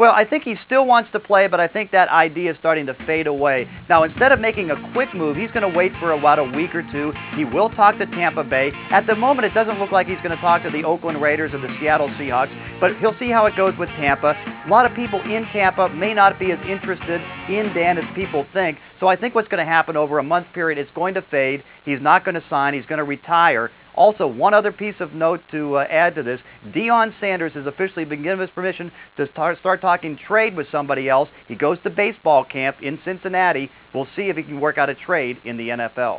Well, I think he still wants to play, but I think that idea is starting to fade away. Now, instead of making a quick move, he's going to wait for about a week or two. He will talk to Tampa Bay. At the moment, it doesn't look like he's going to talk to the Oakland Raiders or the Seattle Seahawks, but he'll see how it goes with Tampa. A lot of people in Tampa may not be as interested in Dan as people think. So I think what's going to happen over a month period, it's going to fade. He's not going to sign. He's going to retire. Also, one other piece of note to add to this, Deion Sanders has officially been given his permission to start talking trade with somebody else. He goes to baseball camp in Cincinnati. We'll see if he can work out a trade in the NFL.